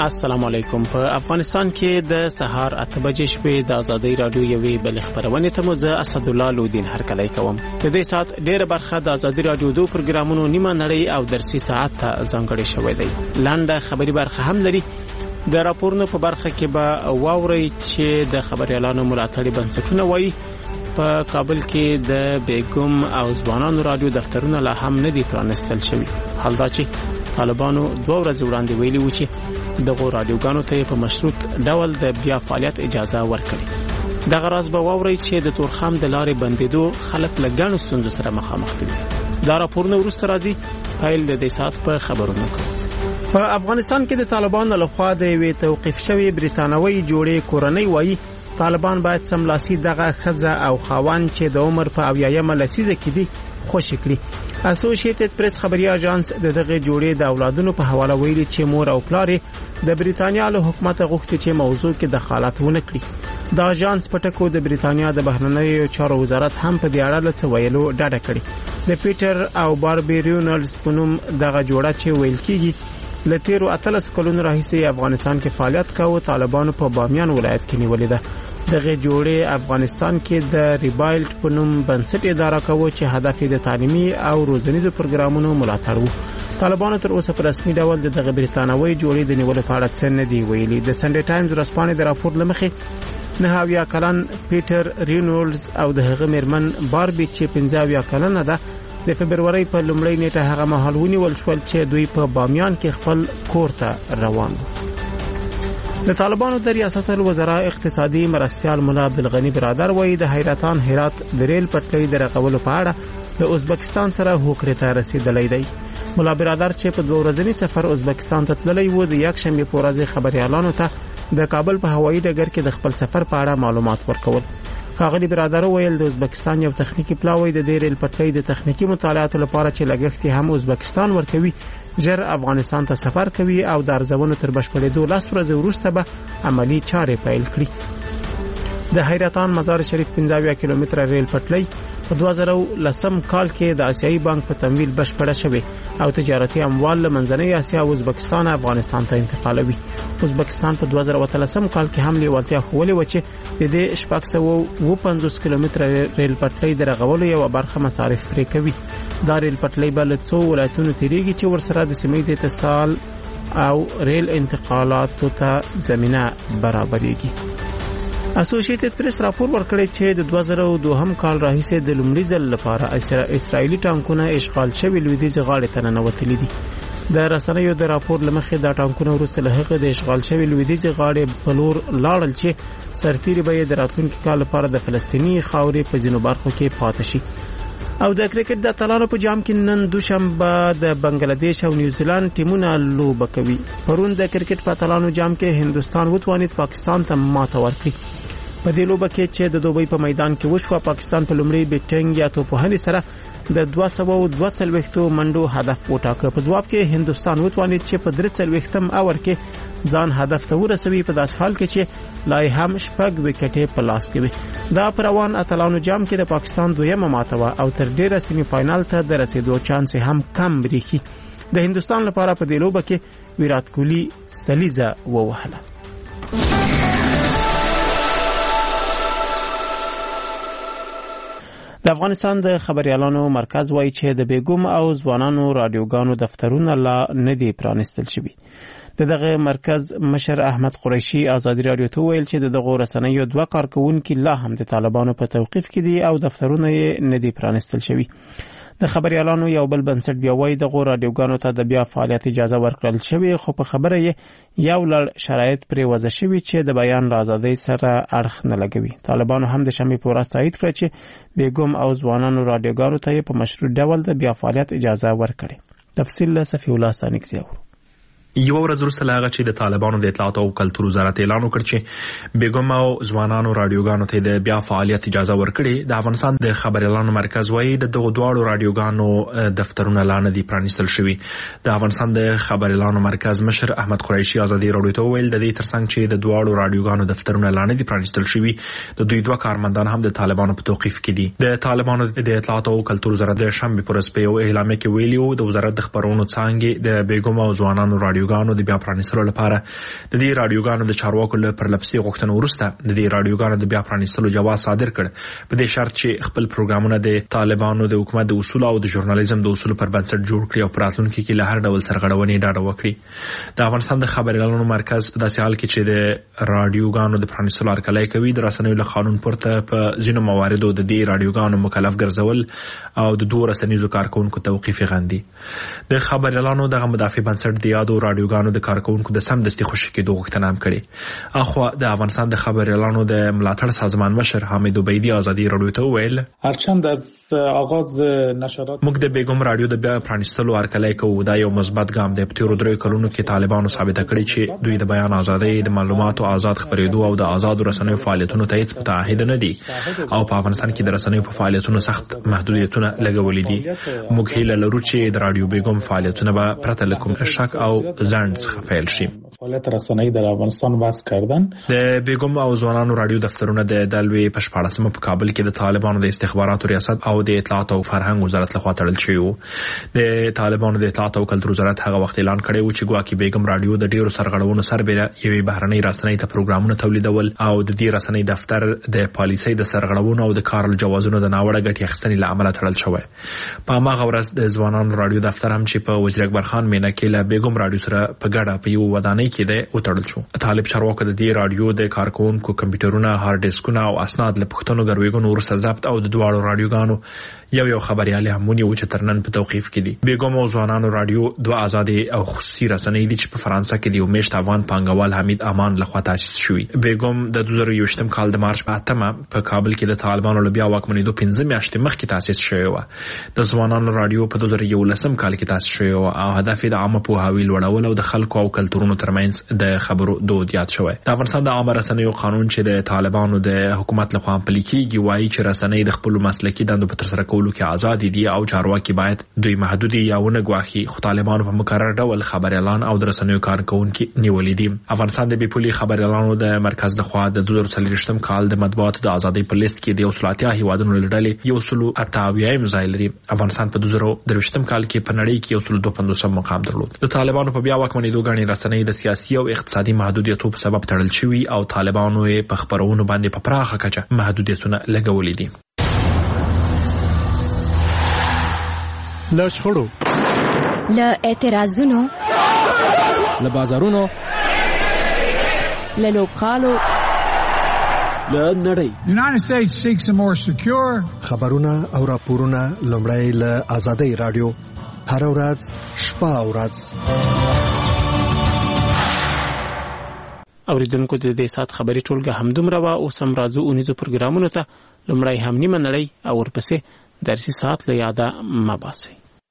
السلام علیکم. په افغانستان کې د سهار 8 بجې شپې د ازادي رادیو یوې بل خبرونه ته مزه اسد الله لودین هرکلی کوم. د دې سات ډېر برخه د ازادي رادیو دو پروګرامونو نیمه نړۍ او درسي ساعت ته ځانګړې شوې ده. لاندې خبري برخه هم لري. د راپورونو په برخه کې به واوري چې د خبريالانو ملاتړي بنسټونه وایي په کابل کې د بیګم او ځوانانو رادیو دفترونه لا هم نه دي پرانستل شوي. حال دا چې طالبانو 2 ورځې وړاندې ویلي و چې دغه رادیوګانو ته په مشروط ډول د بیا فعالیت اجازه ورکړي. دغه راز به واوري چې د تورخم د لارې بندیدو خلک لګڼو ستونزو سره مخامخ دي. دا راپورونه وروسته راځي. فایل د دې سات په خبرونو کې په افغانستان کې د طالبانو لخوا د وی توقيف شوی بریتانوي جوړې کورنۍ وایي طالبان باید سملاسي دغه خزه او خاوند چې د عمر په 80مه لسیزه کې دي خوشی کړي. اسوسییټډ پریس خبري اژانس دغه جوړې د اولادونو په حواله ویلي چې مور او پلار د بریتانیا له حکومت غوښتي چې موضوع کې دخالت ونه کړي. د اژانس پټکو د بریتانیا د بهرنیو چارو وزارت هم په دې اړه څه ویلو ډاډه کړي. د پیټر او باربي رینولز په نوم دغه جوړه چې ویل کیږي لتیرو 13 کلونو راهیسې افغانستان کې فعالیت کاوه. طالبانو په بامیان ولایت کې نیولې ده. دغه جوړې افغانستان کې د ریبایلټ په نوم بنسټ اداره کوي چې هدف یې د تعلیمي او روزنیزو پروګرامونو ملاتړ و. طالبانو تر اوسه په رسمي ډول دغه بریتانوي جوړې د نیولو په اړه څه نه دی ویلي. د سنډي ټایمز ورځپاڼې د راپور لمخې 9 کلن پیټر رینولز او د هغه میرمن باربي چې 15 کلنه ده د فبرवरी په لومړۍ نیټه هغه مهال ونیول شول چې دوی په بامیان کې خپل کور ته روان وو. د طالبانو د ریاست الوزرا اقتصادي مرستیال مولا عبدالغنی برادر وایي د حیرتان هرات د ریل پټلۍ د رغولو په اړه د ازبکستان سره هوکړې ته رسیدلی دی. مولا برادر چې په 2 ورځني سفر ازبکستان ته تللی و د یک شنبه په ورځ خبريالانو ته د کابل په هوایي ډګر کې د خپل سفر په اړه معلومات ورکول. ښاغلي برادر ویل د ازبکستان یو تخنیکی پلاوی د ریل پټلۍ د تخنیکی مطالعاتو لپاره چې لګښت هم ازبکستان ورکوي ژر افغانستان ته سفر کوي او د ارزونو تر بشپړېدو 10 ورځې وروسته به عملی چارې پیل کړي. د حیرتان مزار شریف 15 کیلومتره ریل پټلۍ په 2010 کال کې د آسیایي بانک په تمویل بشپړه شوه او تجارتي اموال له منځنۍ اسیا او ازبکستان افغانستان ته انتقالوي. ازبکستان په 2013 کال کې هم لیوالتیا خولې و چې د دې 650 کیلومتره ریل پټلۍ د رغولو یو برخه مصارف پرې کوي. دا ریل پټلۍ بل څو ولایتونو تیریږي چې ورسره د سیمې اتصال او ریل انتقالاتو ته زمينه برابرېږي. اسوسییټډ پریس راپور ورکړی چې د 2002 کال راهیسې د لومړي ځل لپاره اسرائیلي ټانکونه اشغال شوي لویدیځ غاړې ته ننوتلي دي. د رسنیو د راپور لمخې دا ټانکونه وروسته له هغه د اشغال شوي لویدیځ غاړې په لور لاړل چې سرتیري به د راتلونکي کال لپاره د فلسطیني خاورې په ځینو برخو کې پاتې شي. او د کرکټ د اتلانو په جام کې نن دوشنبه د بنگلاديش او نیوزیلند ټیمونه لوبه کوي. پرون د کرکټ په اتلانو جام کې هندستان وتوانید پاکستان ته ماته ورکړي. په دې لوبه کې چې د دوبۍ په میدان کې وشو پاکستان په لومړي بیټینګ یا توپوهنې سره د 242 منډو هدف وټاکه. په جواب کې هندستان وتوانید چې په 43 اور کې ځان هدف ته ورسوي په داس حال کې چې لای هم شپږ وکټې په لاس کې وي. دا پروان اتلانو جام کې د پاکستان دویمه ماته وا او تر ډیره سیمه فائنل ته د رسیدو چانس هم کم بریخي. د هندستان لپاره په دې لوبه کې ویرات کوهلی سلیزه ووهله. د افغانستان د خبريالانو مرکز وایي چې د بیګم او ځوانانو رادیوګانو دفترونه لا نه دي پرانستل شوي. دغه مرکز مشر احمد قریشي ازادي رادیو ته ویل چې دغه رسنیو 2 کارکونکو لا هم د طالبانو په توقيف کې دي او دفترونه یې نه دي پرانستل شوي. د خبريالانو یو بل بنسټ بیا وایي دغه رادیوګانو ته د بیا فعالیت اجازه ورکړل شوی خو په خبره یې یو لړ شرایط پرې وضع شوي چې د بیان آزادۍ سره اړخ نه لګوي. طالبانو هم د شنبه په ورځ تایید کړ چې بیګم او ځوانانو رادیوګانو ته په مشروع ډول د بیا فعالیت اجازه ورکړي. تفصیل له صفی الله سانکزیو. یو ورځ وروسته لاغه چې د طالبانو د اطلاعات او کلتور وزارت اعلان وکړ چې بیګم او ځوانانو رادیوګانو ته د بیا فعالیت اجازه ورکړي. د افغانستان د خبريالانو مرکز وایي دغه دواړو رادیوګانو دفترونه لا نه دي پرانستل شوي. د افغانستان د خبريالانو مرکز مشر احمد قریشي ازادي رادیو ته ویل د دې ترڅنګ چې د دواړو رادیوګانو دفترونه لا نه دي پرانستل شوي د دوی 2 کارمندان هم د طالبانو په توقيف کې دي. د طالبانو د اطلاعات او کلتور وزارت د شنبه پر ورځ په یو اعلامیه کې ویلي و د وزارت د خبرونو څنګه د بیګم او ځوانانو رادیو رادیوګانو د بیا پرانیستلو لپاره د دې رادیوګانو د چارواکو له پرلپسې غوښتنو وروسته د دې رادیوګانو د بیا پرانیستلو جواز صادر کړ په دې شرط چې خپل پروګرامونه د طالبانو د حکومت د اصول او د ژورنالیزم د اصول پر بنسټ جوړ کړي او په راتلونکي کې له هر ډول سرغړونې ډډه وکړي. د افغانستان د خبريالانو مرکز په داسې حال کې چې د رادیوګانو د پرانیستلو هرکلی کوي د رسنیو له قانون پورته په ځینو مواردو د دې رادیوګانو مکلف ګرځول او د دوه رسنیزو کارکونکو توقیف غندي. د خبريالانو دغه مدافع بنسټ د یادو رادیوګانو د کارکونکو د سمدستي خوشي کېدو غوښتنه هم کړې. اخو د افغانستان د خبريالانو د ملاتړ سازمان مشر حامد عبیدی ازادي رادیو ته ویل هرچند از آغاز نشرات موږ د بیگم رادیو د بیا پرانیستلو هرکلی کوو. دا یو مثبت ګام دی. په تیرو 3 کلونو کې طالبانو ثابته کړې چې دوی د بیان ازادۍ د معلوماتو آزاد خبرېدو او د آزاد رسنیو فعالیتونو ته هیڅ متعهد نه دي او په افغانستان کې د رسنیو په فعالیتونو سخت محدودیتونه لګولې دي. موږ هیله لرو چې د رادیو بیگم فعالیتونه به پرته له کوم شک او ځنډ څخه پیل شي. فعالیت رسنیو در افغانستان واسع کردن د بیگم او ځوانانو رادیو دفترونه د دلوي په 14مه په کابل کې د طالبانو د استخباراتو ریاست او د اطلاعات او فرهنګ وزارت لخوا تړل شوی وو. د طالبانو د اطلاعات او کلتور وزارت هغه وخت اعلان کړی و چې ګواکې بیگم رادیو د ډیرو سرغړونو سربېره یوې بهرنۍ رسنۍ ته پروګرامونه تولیدول او د دې رسنۍ دفتر د پالیسۍ د سرغړونو او د کار جوازونو د ناوړه ګټې اخیستنې له امله تړل شوی. په هغه ورځ د ځوانانو رادیو دفتر هم چې په وزیر اکبر خان مینکې له بیگم رادیو سره په ګډه په یو ودانۍ کې دی وتړل شو. طالب چارواکو د دې رادیو د کارکونکو کمپیوټرونه، هارد ډیسکونه او اسناد له پښتنو ګرویګونو ورسته ضبط او د دواړو رادیوګانو یو خبريالي همونی و چې ترنن په توقیف کې دي. بیگم او ځوانانو رادیو دوه آزاد او خصوصي رسنۍ دي چې په فرانسه کې د میشت افغان پانګوال حمید امان لخوا تاسیس شوی. بیگم د 2020 کال د مارچ په 8مه په کابل کې د طالبانو له بیا واکمنېدو 15 میاشتې مخکې تاسیس شوی و. د ځوانانو رادیو په 2011 کال کې تاسیس شوی و او هدف یې د عامه پوهاوي لوړول او د خلکو او کلتورونو ترمنځ د خبرو دود یاد شوی. د افغانستان د عامه رسنیو قانون چې د طالبانو د حکومت لخوا عملي کیږي وایي چې رسنۍ د خپل مسلکي دندو په ترسره کولو کې آزاد دي او چارواکي باید دوی محدودي یا ونه غواخي. خو طالبانو په مقرر ډول خبريالان او د رسنیو کارکونکو نیولې دي. افغانستان د بیپولي خبريالانو د مرکز لخوا د 2023 کال د مطبوعاتو د ازادۍ په لیست کې د وسلاتیا هیوادونو لړلې یو سلو 28 ځای لري. افغانستان په 2023 کال کې په نړۍ کې یو سلو 250 مقام درلود. د طالبانو په بیا واکمنېدو غاڼې رسنۍ د سیاسي او اقتصادي محدودیتونو په سبب تړل شوی او طالبانو یې په خبرونو باندې په پراخه کچه محدودیتونه لګولې دي. له شخړو، له اعتراضونو، له بازارونو، له لوبغالو، له نړۍ United States seeks a more secure خبرونه او راپورونه لومړی له آزادۍ رادیو هر ورځ شپه او ورځ. اوریدونکو د دې سات خبري ټولګه همدومره وا او سم راځو اونیزو پروګرامونو ته لومړی هم نیمه نړۍ او ورپسې درسي سات له یاده مباسي.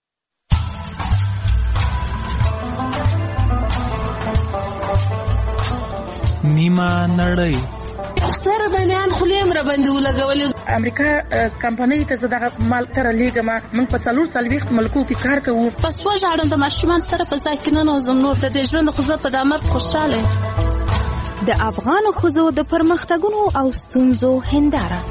نیمه نړۍ سره بیان خلیم را باندې ولګول. امریکا کمپنۍ ته زړه مال تر لیګما من په 440 ملکو کې کار کوو. پس وژاړم د ماشومان سره په ځای کې نه نوزم نور د دې ژوند خو زه په دامر خوشاله. د افغان ښځو د پرمختګونو او ستونزو هنداره.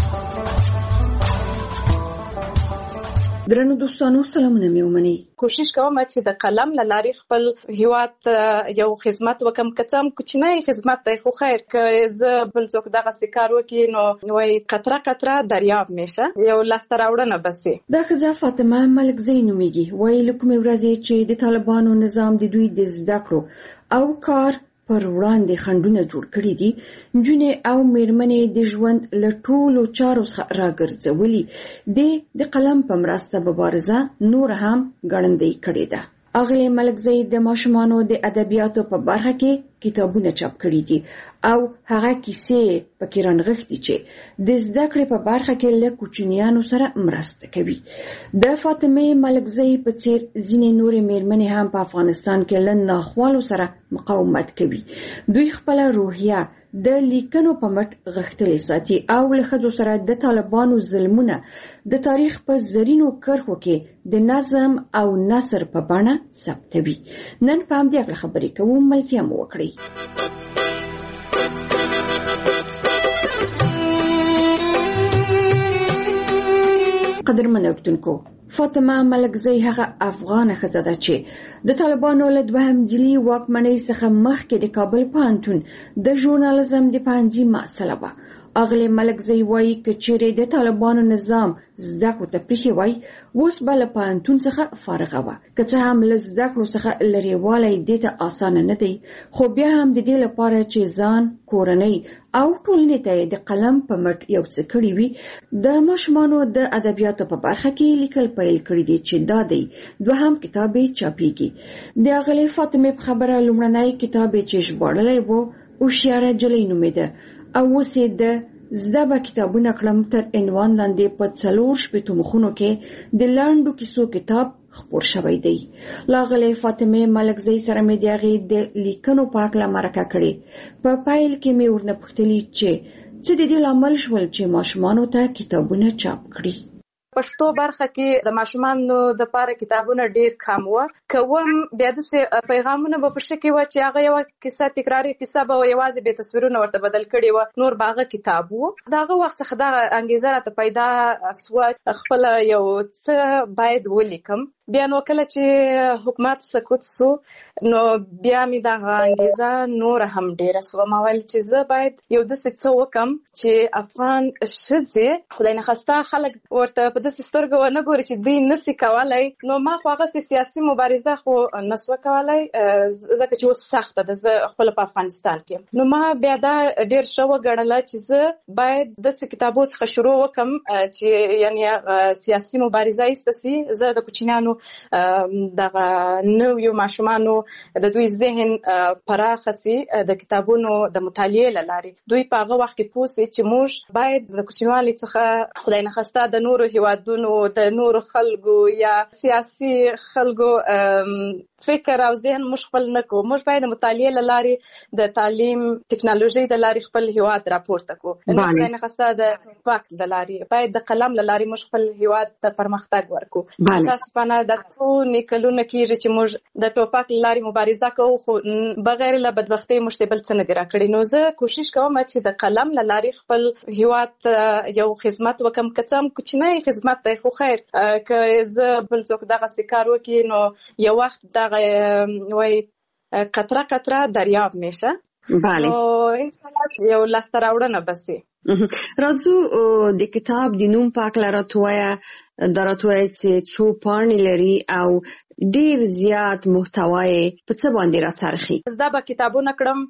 درنو دوستانو سلامونه مې ومني. کوشش کوم چې د قلم لاري خپل هیواد یو خدمت وکم، کڅم کوچنی خدمت دی خو خیر که ز بل څوک دغه سکار وکي نو وای قطره قطره دریاب میشه یو لاستراوړنه بسي. دا ښځه فاطمه ملک زین نومیږي. وای لکه ورځې چې د طالبانو نظام د دوی د زده کړو او کار پر وړاندې خندونه جوړ کړی دي. نجونې او میرمنې د ژوند له ټولو چارو څخه راګرځولي د قلم په مرسته مبارزه نور هم ګړندۍ کړې ده. اغلی ملک زید د ماشومانو د ادبیاتو په برخه کې کتابونه چاپ کړي دي او هغه کیسې پکې رانغښتي چې د زده کړې په برخه کې له کوچنیانو سره مرسته کوي. د فاطمه ملک زید په څیر ځینې نورې میرمنې هم په افغانستان کې له ناخوالو سره مقاومت کوي. دوی خپل روحیه د لیکنو په مټ غښتلې ساتي او له ښځو سره د طالبانو ظلمونه د تاریخ په زرینو کرښو کې د نظم او نثر په بڼه ثبتوي. نن په همدې خبرې کوم، ملتیا مو وکړئ. قدرمن اوریدونکو، فاطمه ملکزی هغه افغان ښځه ده چې د طالبانو له دوهم جلي واکمنۍ څخه مخکې د کابل پوهنتون د ژورنالیزم د پوهنځي محصله وه. اغلې ملکزی وایي که چیرې د طالبانو نظام زده کړو ته پریښی وای اوس به له پوهنتون څخه فارغه وه. که څه هم له زده کړو څخه لرېوالی دې ته اسانه نه دی، خو بیا هم د دې لپاره چې ځان، کورنۍ او ټولنې ته د قلم په مټ یو څه کړي وي، د ماشومانو د ادبیاتو په برخه کې لیکل پیل کړي دي چې دا دی دوهم کتاب یې چاپیږي. د اغلې فاطمې په خبره لومړنی کتاب یې چې ژباړلی و هوښیاره نجلۍ نومېده او اوس یې د زده به کتابونه کړم تر عنوان لاندې په 4 مخونو کې د لنډو کیسو کتاب خپور شوی دی. لاغلې فاطمه ملکزی سره مې د هغې د لیکنو په هکله مرکه کړې. په پیل کې مې ورنه پوښتلي چې څه د دې لامل شول چې ماشومانو ته کتابونه چاپ کړي. پښتو برخه کې د ماشومانو د لپاره کتابونه ډیر کم و. کوم بیا د پیغامونه په شکل و چې هغه یو کیسه تکراری کیسه به یوازې به تصویرونه ورته بدل کړي و، نور باغه کتاب وو. داغه وخت څخه دا انګیزه راته پیدا سو خپل یو څه باید ولیکم. بیا نو کله چې حکومت سقوط سو نو بیا می دا انګیزه نور هم ډیره سو. ما ویل چې زه باید یو داسې څه وکم چې افغان ښځې خدای نخواسته خلک ورته په داسې سترګو ونه ګوري چې دوی نسي کولای. نو ما خو هغه سیاسي مبارزه خو نسو کولای ځکه چې اوس سخته ده، زه خپل په افغانستان کې. نو ما بیا دا ډیر شو وګڼله چې زه باید داسې کتابو څخه شروع وکم چې یعنی سیاسي مبارزه ایستسي. زه د کوچنیانو دغه نویو ماشومانو د دوی ذهن پراخه سي د کتابونو د مطالعې له لارې. دوی په هغه وخت کې پوه سي چې موږ باید د کوچنیوالي څخه خدای نخواسته د نورو هیوادونو د نورو خلکو یا سیاسي خلکو فکر او ذهن موږ خپل نه کوو. موږ باید د مطالعې له لارې د تعلیم ټکنالوژي د لارې خپل هیواد راپورته کوو. خدای نخواسته د وخت د لارې باید د قلم له لارې موږ خپل هیواد ته پرمختګ ورکوو. متاسفانه د څو نیکلونه کېږي چې موږ د ټوپک له لارې مبارزه کوو، خو بغیر له بدبختۍ موږ بل څه نه دي راکړي. نو زه کوشش کوم چې د قلم له لارې خپل هیواد ته یو خدمت وکم، که څه هم کوچنی خدمت دی خو خیر. که زه بل څوک دغسې کار وکړي نو یو وخت دغه وایي قطره قطره دریاب میشه. بله. نو انشاءالله یو لاسته راوړنه بسي. راځو د کتاب د نوم په هکله راته ووایه. دا راته ووایه چې څو پاڼې لري او ډیر زیات محتوا یې په څه باندې راڅرخي. زه به کتابونه کړم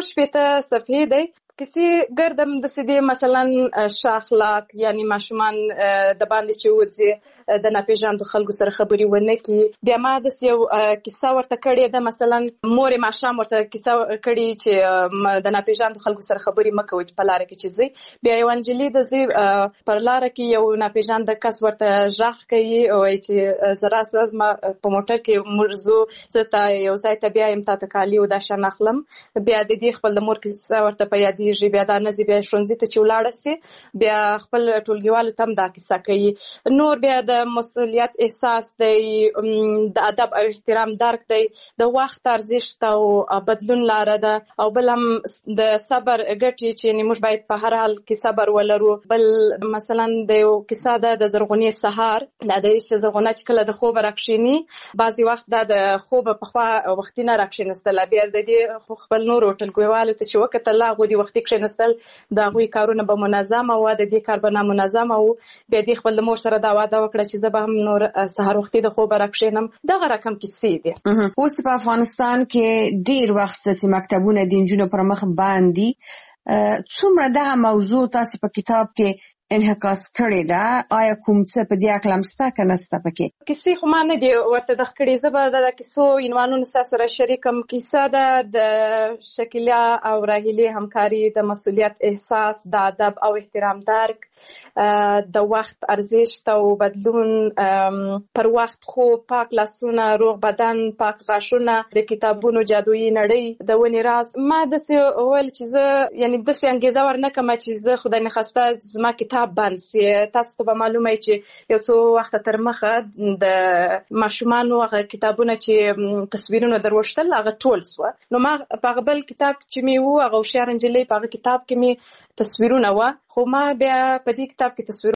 4 صفحې دی. کسی ګردم د سیدی مثلا شاخلاق یعنی ماشومان د باندې چې وځي د ناپېژاندو خلکو سره خبرې ونه کی. بیا ما د یو کیسه ورته کړې ده، مثلا مور ماشام ورته کیسه کړې چې د ناپېژاندو خلکو سره خبرې مکوي په لار کې چې زی. بیا یو انجلی د زی پر لار کې یو ناپېژاند کس ورته ژغ کوي او چې زرا ساز ما په موټر کې مرزو زته یو ځای ته بیا ام ته کالی او دا شان اخلم. بیا د دې خپل د مور کیسه ورته په یاد بیا دا نزی بیا شونځي ته چې ولاړه سي. بیا خپل ټولګیوالو تم دا کیسه کوي. نور بیا د مسؤلیت احساس دی، د ادب او احترام درک دی، د وخت ارزښت او بدلون لاره ده، او بل هم د صبر ګټې چې موږ باید په هر حال کې صبر ولرو. بل مثلا د یو کیسه ده د زرغونې سهار، دا د زرغونه چې کله د خوب راکښینی بعضی وخت دا د خوب په خوا وختي نه راکښینستله. بیا د دې خپل نور ټولګیوالو ته چې وکتل هغه د وختي کښینستل د هغوی کارونه به منظمه وه، د دې کار به نامنظمه و. بیا دې خپل د مور سره دا وعده وکړه چې زه به هم نور سهار وختي د خوبه راکښېنم. دغه رقم کیسې دي. اوس په افغانستان کې ډیر وخت چې مکتبونه د نجونو پر مخ باندې څومره دغه موضوع تاسو په کتاب کې انعکاس کړی ده؟ آیا کوم څه په دې اړه مسته که نسته پکې؟ کیسې خو ما نه دي ورته دغ کړي. زه به د کیسو عنوانونه سره شریکم. کیسه ده د شکیلا او راهیلې همکاري، د مسؤلیت احساس، د ادب او احترام درک، د وخت ارزښت او بدلون، پر وخت خوب، پاک لاسونه، روغ بدن، پاک غاښونه، د کتابونو جادویي نړۍ، د ونې راز. ما داسې ویل چې زه یعنی داسې انګیزه ورنکړم چې زه خدای نخواسته زما کتاب بند سي. تاسو ته به معلومه چې یو څو وخت تر مخه د ماشومانو هغه کتابونه چې تصویرونه دروښتل هغه ټول سو. نو ما په هغه بل کتاب چې مې وو هغه هوښیاره نجلۍ په هغه کتاب کې مې تصویرونه وه، خو ما بیا په دې کتاب کې تصویر